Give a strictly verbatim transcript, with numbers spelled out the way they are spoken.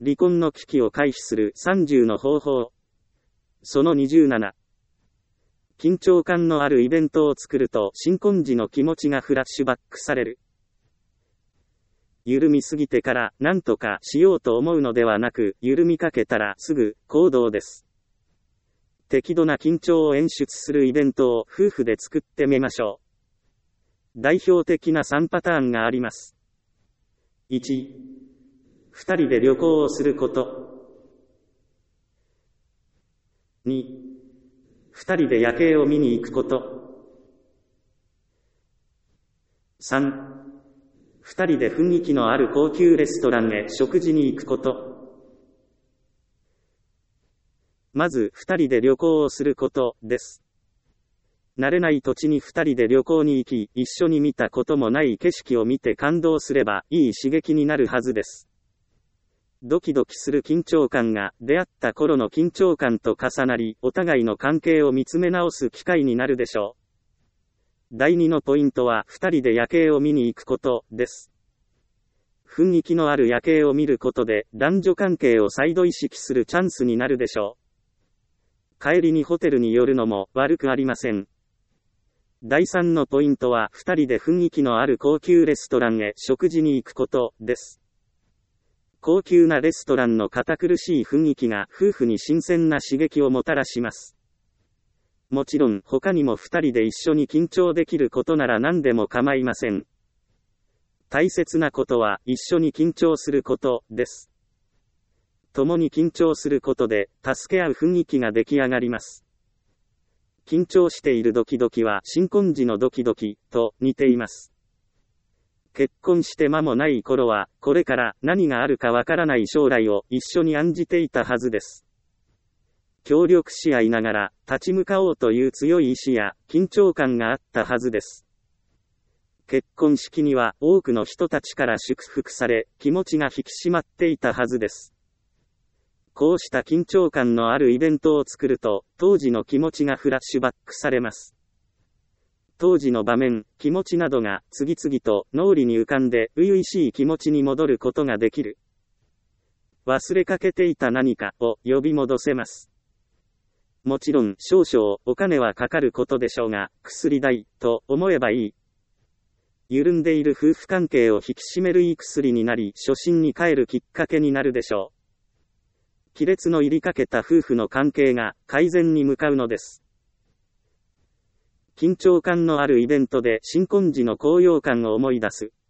離婚の危機を回避するさんじゅうの方法。そのにじゅうなな。緊張感のあるイベントを作ると新婚時の気持ちがフラッシュバックされる。緩みすぎてから何とかしようと思うのではなく、緩みかけたらすぐ行動です。適度な緊張を演出するイベントを夫婦で作ってみましょう。代表的なさんパターンがあります。いち、二人で旅行をすること。に、二人で夜景を見に行くこと。さん、二人で雰囲気のある高級レストランへ食事に行くこと。まず、二人で旅行をすることです。慣れない土地に二人で旅行に行き、一緒に見たこともない景色を見て感動すれば、いい刺激になるはずです。ドキドキする緊張感が出会った頃の緊張感と重なり、お互いの関係を見つめ直す機会になるでしょう。だいにのポイントは二人で夜景を見に行くことです。雰囲気のある夜景を見ることで男女関係を再度意識するチャンスになるでしょう。帰りにホテルに寄るのも悪くありません。だいさんのポイントは二人で雰囲気のある高級レストランへ食事に行くことです。高級なレストランの堅苦しい雰囲気が夫婦に新鮮な刺激をもたらします。もちろん他にも二人で一緒に緊張できることなら何でも構いません。大切なことは一緒に緊張することです。共に緊張することで助け合う雰囲気が出来上がります。緊張しているドキドキは新婚時のドキドキと似ています。結婚して間もない頃はこれから何があるかわからない将来を一緒に案じていたはずです。協力し合いながら立ち向かおうという強い意志や緊張感があったはずです。結婚式には多くの人たちから祝福され、気持ちが引き締まっていたはずです。こうした緊張感のあるイベントを作ると、当時の気持ちがフラッシュバックされます。当時の場面、気持ちなどが次々と脳裏に浮かんで、初々しい気持ちに戻ることができる。忘れかけていた何かを呼び戻せます。もちろん少々お金はかかることでしょうが、薬代と思えばいい。緩んでいる夫婦関係を引き締めるいい薬になり、初心に帰るきっかけになるでしょう。亀裂の入りかけた夫婦の関係が改善に向かうのです。緊張感のあるイベントで新婚時の高揚感を思い出す。